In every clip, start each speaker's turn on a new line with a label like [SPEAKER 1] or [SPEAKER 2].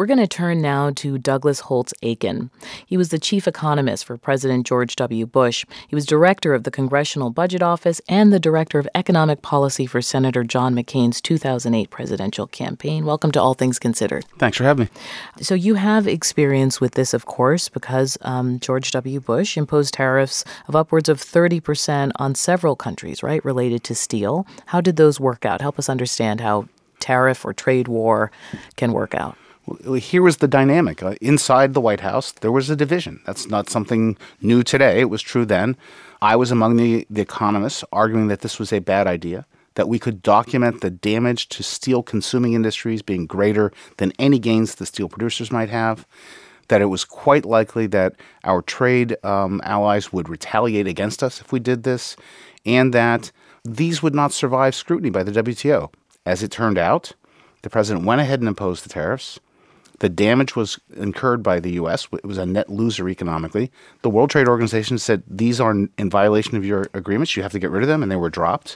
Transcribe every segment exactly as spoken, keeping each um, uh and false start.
[SPEAKER 1] We're going to turn now to Douglas Holtz-Eakin. He was the chief economist for President George W. Bush. He was director of the Congressional Budget Office and the director of economic policy for Senator John McCain's two thousand eight presidential campaign. Welcome to All Things Considered.
[SPEAKER 2] Thanks for having me.
[SPEAKER 1] So you have experience with this, of course, because um, George W. Bush imposed tariffs of upwards of thirty percent on several countries, right, related to steel. How did those work out? Help us understand how tariff or trade war can work out.
[SPEAKER 2] Well, here was the dynamic. Uh, inside the White House, there was a division. That's not something new today. It was true then. I was among the, the economists arguing that this was a bad idea, that we could document the damage to steel-consuming industries being greater than any gains the steel producers might have, that it was quite likely that our trade um, allies would retaliate against us if we did this, and that these would not survive scrutiny by the W T O. As it turned out, the president went ahead and imposed the tariffs. The damage was incurred by the U S. It was a net loser economically. The World Trade Organization said, these are in violation of your agreements. You have to get rid of them, and they were dropped.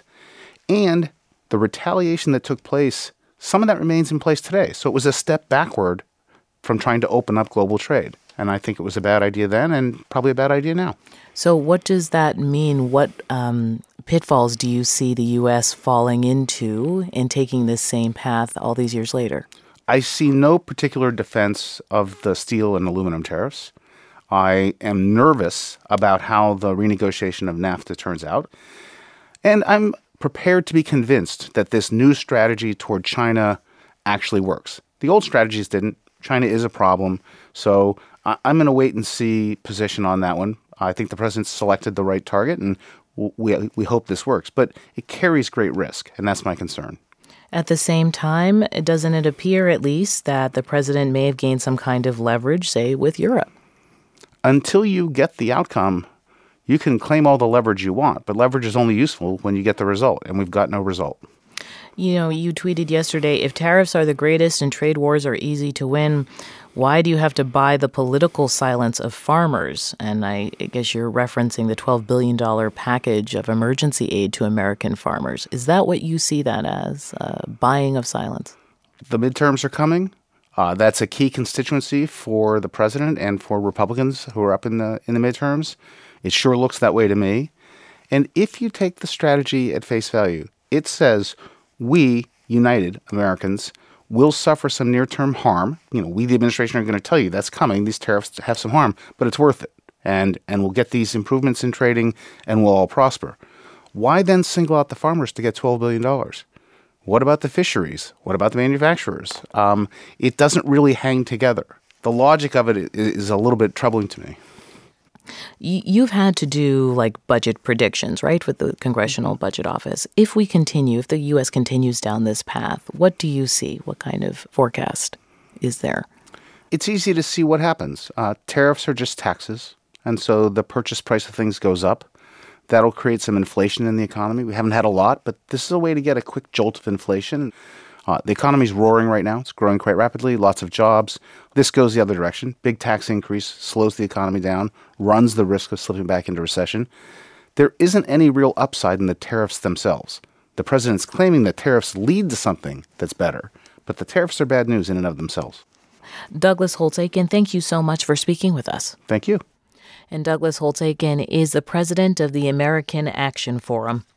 [SPEAKER 2] And the retaliation that took place, some of that remains in place today. So it was a step backward from trying to open up global trade. And I think it was a bad idea then and probably a bad idea now.
[SPEAKER 1] So what does that mean? What um, pitfalls do you see the U S falling into in taking this same path all these years later?
[SPEAKER 2] I see no particular defense of the steel and aluminum tariffs. I am nervous about how the renegotiation of NAFTA turns out. And I'm prepared to be convinced that this new strategy toward China actually works. The old strategies didn't. China is a problem. So I'm in a wait-and-see position on that one. I think the president selected the right target, and we we hope this works. But it carries great risk, and that's my concern.
[SPEAKER 1] At the same time, doesn't it appear at least that the president may have gained some kind of leverage, say, with Europe?
[SPEAKER 2] Until you get the outcome, you can claim all the leverage you want, but leverage is only useful when you get the result, and we've got no result.
[SPEAKER 1] You know, you tweeted yesterday, if tariffs are the greatest and trade wars are easy to win, why do you have to buy the political silence of farmers? And I guess you're referencing the twelve billion dollars package of emergency aid to American farmers. Is that what you see that as, uh, buying of silence?
[SPEAKER 2] The midterms are coming. Uh, that's a key constituency for the president and for Republicans who are up in the in the midterms. It sure looks that way to me. And if you take the strategy at face value, it says we, United Americans, will suffer some near-term harm. You know, we, the administration, are going to tell you that's coming. These tariffs have some harm, but it's worth it. And and we'll get these improvements in trading, and we'll all prosper. Why then single out the farmers to get twelve billion dollars? What about the fisheries? What about the manufacturers? Um, it doesn't really hang together. The logic of it is a little bit troubling to me.
[SPEAKER 1] You've had to do like budget predictions, right, with the Congressional Budget Office. If we continue, if the U S continues down this path, what do you see? What kind of forecast is there?
[SPEAKER 2] It's easy to see what happens. Uh, tariffs are just taxes, and so the purchase price of things goes up. That'll create some inflation in the economy. We haven't had a lot, but this is a way to get a quick jolt of inflation. Uh, the economy's roaring right now. It's growing quite rapidly, lots of jobs. This goes the other direction. Big tax increase slows the economy down, runs the risk of slipping back into recession. There isn't any real upside in the tariffs themselves. The president's claiming that tariffs lead to something that's better, but the tariffs are bad news in and of themselves.
[SPEAKER 1] Douglas Holtz-Eakin, thank you so much for speaking with us.
[SPEAKER 2] Thank you.
[SPEAKER 1] And Douglas Holtz-Eakin is the president of the American Action Forum.